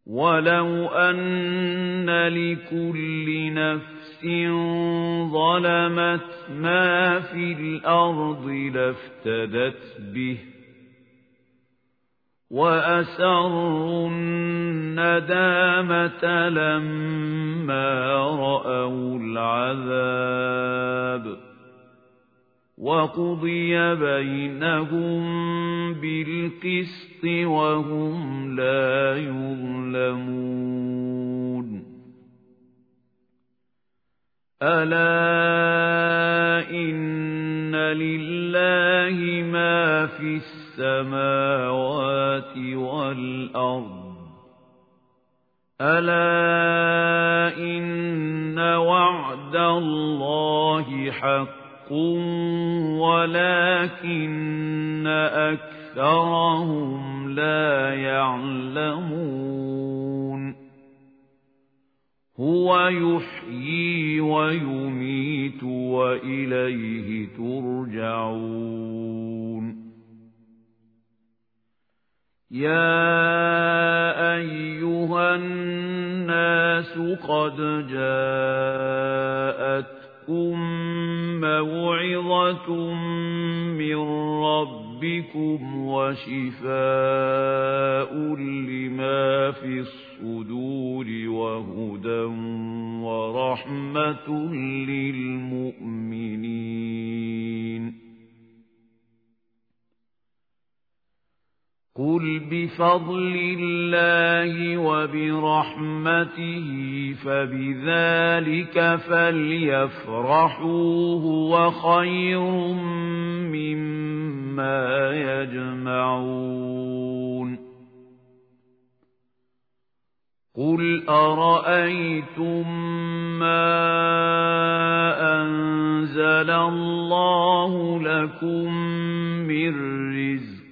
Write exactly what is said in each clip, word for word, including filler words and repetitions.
وَلَوْ أَنَّ لِكُلِّ نَفْسٍ ظَلَمَتْ مَا فِي الْأَرْضِ لَافْتَدَتْ بِهِ وَأَسَرُّوا النَّدَامَةَ لَمَّا رَأَوُا الْعَذَابَ وَقُضِيَ بَيْنَهُم بِالْقِسْطِ وَهُمْ لَا يُظْلَمُونَ أَلَا إِنَّ لِلَّهِ مَا فِي السَّمَاوَاتِ وَالْأَرْضِ أَلَا إِنَّ وَعْدَ اللَّهِ حَقٌّ وَلَكِنَّ أَكْثَرَهُمْ لَا يَعْلَمُونَ هُوَ يُحْيِي وَيُمِيتُ وَإِلَيْهِ تُرْجَعُونَ يَا أَيُّهَا النَّاسُ قَدْ جَاءَتْكُمْ مَوْعِظَةٌ مِّن رَّبِّكُمْ وَشِفَاءٌ لِّمَا فِي الصُّدُورِ وَهُدًى وَرَحْمَةٌ لِّلْمُؤْمِنِينَ قُلْ بِفَضْلِ اللَّهِ وَبِرَحْمَتِهِ فَبِذَلِكَ فَلْيَفْرَحُوا هُوَ خَيْرٌ مِّمَّا يَجْمَعُونَ قُلْ أَرَأَيْتُم مَّا أَنزَلَ اللَّهُ لَكُم مِّن رِّزْقٍ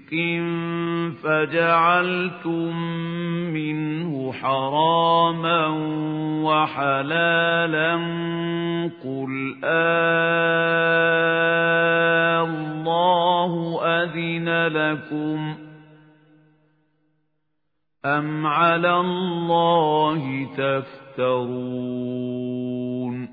فَجَعَلْتُم مِّنْهُ حَرَامًا وَحَلَالًا قُلْ آللَّهُ أَذِنَ لَكُمْ أَمْ عَلَى اللَّهِ تَفْتَرُونَ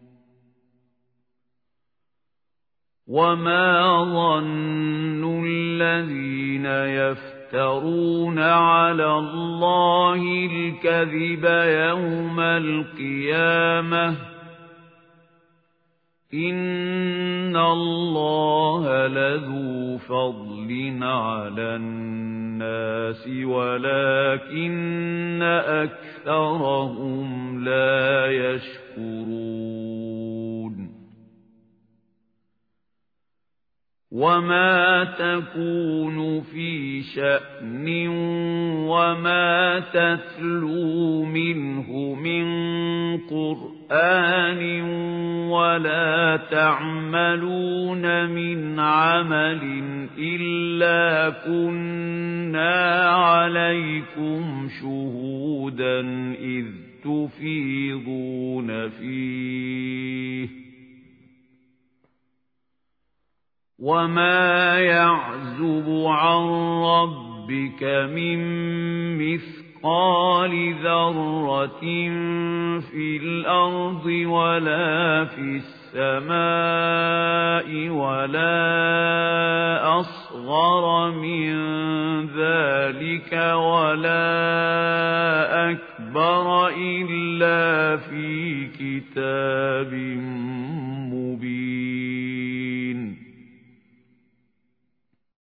وَمَا ظَنُّ الَّذِينَ يَفْتَرُونَ عَلَى اللَّهِ الْكَذِبَ يَوْمَ الْقِيَامَةِ إِنَّ اللَّهَ لَذُو فَضْلٍ عَلَى النَّاسِ وَلَكِنَّ أَكْثَرَهُمْ لَا يَشْكُرُونَ وَمَا تَكُونُ فِي شَأْنٍ وَمَا تَتْلُو مِنْهُ مِنْ قُرْآنٍ وَلَا تَعْمَلُونَ مِنْ عَمَلٍ إِلَّا كُنَّا عَلَيْكُمْ شُهُودًا إِذْ تُفِيضُونَ فِيهِ وَمَا يَعْزُبُ عَن رَّبِّكَ مِن مِّثْقَالِ ذَرَّةٍ فِي الْأَرْضِ وَلَا فِي السَّمَاءِ وَلَا أَصْغَرَ مِن ذَلِكَ وَلَا أَكْبَرَ إِلَّا فِي كِتَابٍ